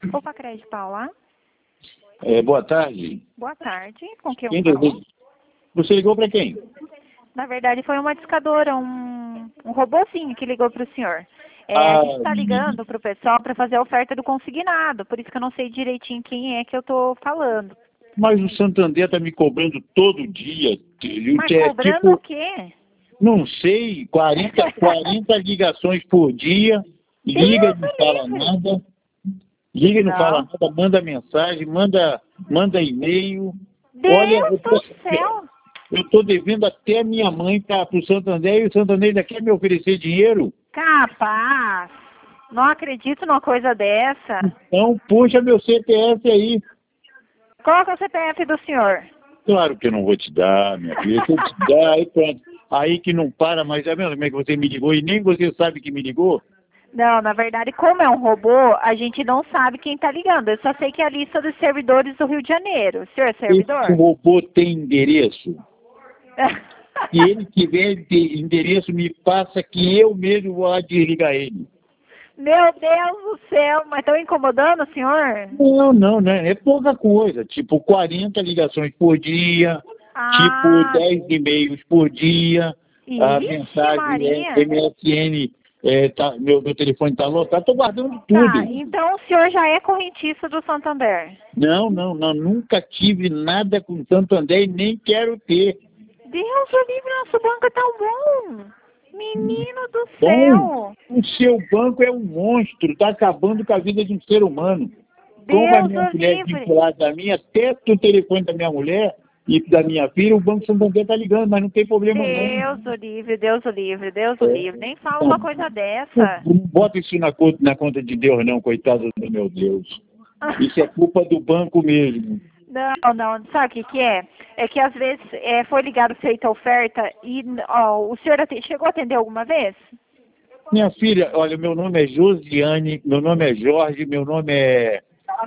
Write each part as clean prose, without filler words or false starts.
Opa, Crédito Paula. Boa tarde. Boa tarde. Com quem Quem eu falo? deseja? Você ligou para quem? Na verdade, foi uma discadora, um robozinho que ligou para o senhor. A gente está ligando para o pessoal para fazer a oferta do consignado, por isso que eu não sei direitinho quem é que eu estou falando. Mas o Santander está me cobrando todo dia. Mas cobrando o quê? Não sei, 40 ligações por dia, liga e não fala nada. Liga e não fala nada, manda mensagem, manda e-mail. Olha, Deus do céu! eu estou devendo até a minha mãe para o Santander e o Santander ainda quer me oferecer dinheiro. Capaz! Não acredito numa coisa dessa. Então, puxa meu CPF aí. Qual é o CPF do senhor? Claro que eu não vou te dar, minha filha. Se eu te dar, aí pronto. Aí que não para, mas é mesmo como é que você me ligou e nem você sabe que me ligou? Não, na verdade, como é um robô, a gente não sabe quem está ligando. Eu só sei que é a lista dos servidores do Rio de Janeiro. O senhor é servidor? Esse robô tem endereço? Se ele tiver endereço, me passa que eu mesmo vou lá desligar ele. Meu Deus do céu, mas estão incomodando o senhor? Não, né? É pouca coisa. Tipo 40 ligações por dia, tipo 10 e-mails por dia, a Ixi, mensagem Maria. MSN, meu telefone está lotado, estou guardando tudo. Tá, então o senhor já é correntista do Santander? Não, nunca tive nada com Santander e nem quero ter. Deus, o livre, nosso banco é tão bom. Menino do Bom, céu. o seu banco é um monstro, está acabando com a vida de um ser humano. Como a Deus minha o mulher é livre. vinculada a mim, até o telefone da minha mulher e da minha filha, o Banco Santander está ligando, mas não tem problema não. Deus o livre, Deus o livre, Deus o livre. Nem fala uma coisa dessa. Não bota isso na conta de Deus não, coitado do meu Deus. Isso é culpa do banco mesmo. Não, sabe o que é? É que às vezes foi ligado feita a oferta e o senhor chegou a atender alguma vez? Minha filha, olha, meu nome é Josiane, meu nome é Jorge, meu nome é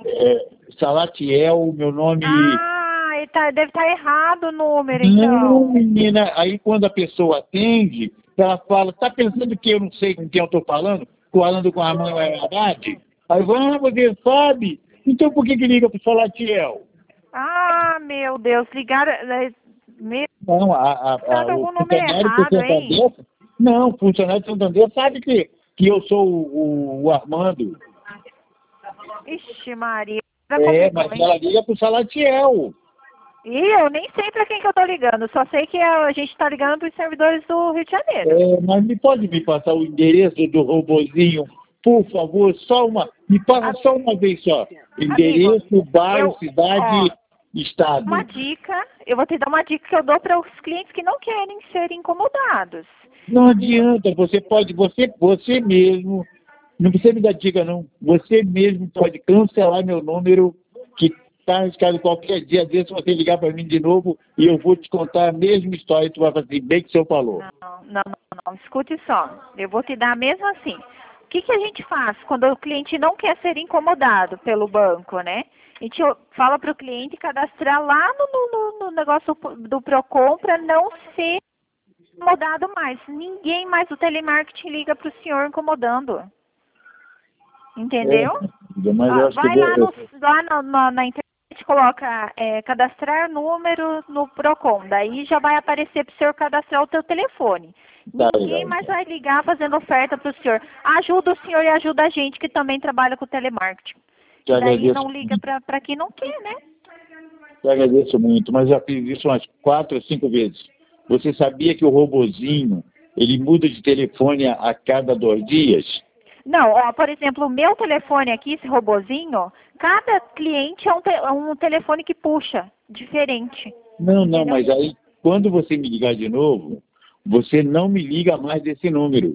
Salatiel, meu nome... Deve estar errado o número, Não, então. menina, aí quando a pessoa atende, ela fala, tá pensando que eu não sei com quem eu estou falando com a mãe Haddad? Aí eu falo, você sabe? Então por que liga para o Salatiel? Meu Deus, ligaram... Não, Sabe o algum número funcionário do errado, hein? Santander, não, o funcionário do Santander sabe que eu sou o Armando. Ixi, Maria. Mas ela liga para o Salatiel. E eu nem sei para quem que eu tô ligando, só sei que a gente tá ligando para os servidores do Rio de Janeiro. Mas pode me passar o endereço do robozinho, por favor, me passa só uma vez só. Endereço, bairro, cidade, estado. Uma dica, eu vou te dar uma dica que eu dou para os clientes que não querem ser incomodados. Não adianta, você mesmo, não precisa me dar dica não, você mesmo pode cancelar meu número, que está arriscado qualquer dia desse, você ligar para mim de novo e eu vou te contar a mesma história e tu vai fazer bem que o senhor falou. Não, escute só, eu vou te dar mesmo assim. O que a gente faz quando o cliente não quer ser incomodado pelo banco, né? A gente fala para o cliente cadastrar lá no negócio do Procon para não ser incomodado mais. Ninguém mais do telemarketing liga para o senhor incomodando. Entendeu? Vai lá na internet, coloca cadastrar número no Procon. Daí já vai aparecer para o senhor cadastrar o teu telefone. Ninguém mais vai ligar fazendo oferta para o senhor. Ajuda o senhor e ajuda a gente que também trabalha com telemarketing. Daí não liga para quem não quer, né? Eu agradeço muito, mas já fiz isso umas 4 ou 5 vezes. Você sabia que o robozinho, ele muda de telefone a cada 2 dias? Não, por exemplo, o meu telefone aqui, esse robozinho, cada cliente é um telefone que puxa, diferente. Não, mas aí, quando você me ligar de novo, você não me liga mais desse número.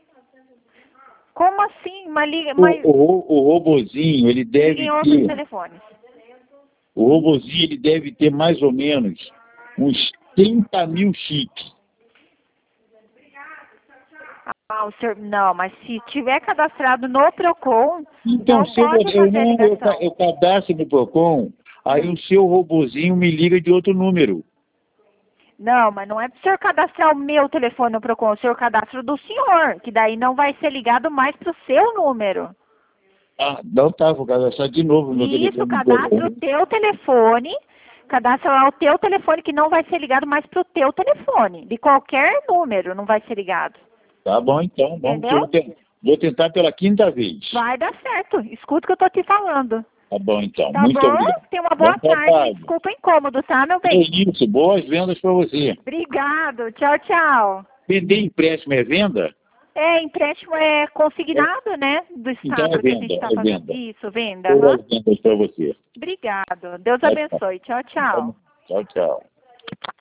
Como assim? O robozinho, ele deve outros telefones. O robozinho, ele deve ter mais ou menos uns 30 mil chips. Não, mas se tiver cadastrado no Procon, então, não pode fazer ligação. Eu cadastro no Procon, aí o seu robozinho me liga de outro número. Não, mas não é para o senhor cadastrar o meu telefone no Procon, o senhor cadastra do senhor, que daí não vai ser ligado mais para o seu número. Ah, não tá, vou cadastrar de novo no telefone. Isso, cadastra o teu telefone, cadastra lá o teu telefone que não vai ser ligado mais pro teu telefone. De qualquer número não vai ser ligado. Tá bom, então. Vamos Entendeu? vou tentar pela quinta vez. Vai dar certo. Escuta o que eu tô te falando. Tá bom, então. Tá Muito bom? obrigado. Tenha uma boa Bom tarde. trabalho. Desculpa o incômodo, tá, meu É bem? isso, boas vendas para você. Obrigado. Tchau, tchau. Vender empréstimo é venda? É, empréstimo é consignado, né? Do Então estado é que a gente venda, está é fazendo. venda. Isso, venda. Aham. Boas vendas para você. Obrigado. Deus Tchau, abençoe. Tchau, tchau. tchau. Tchau, tchau.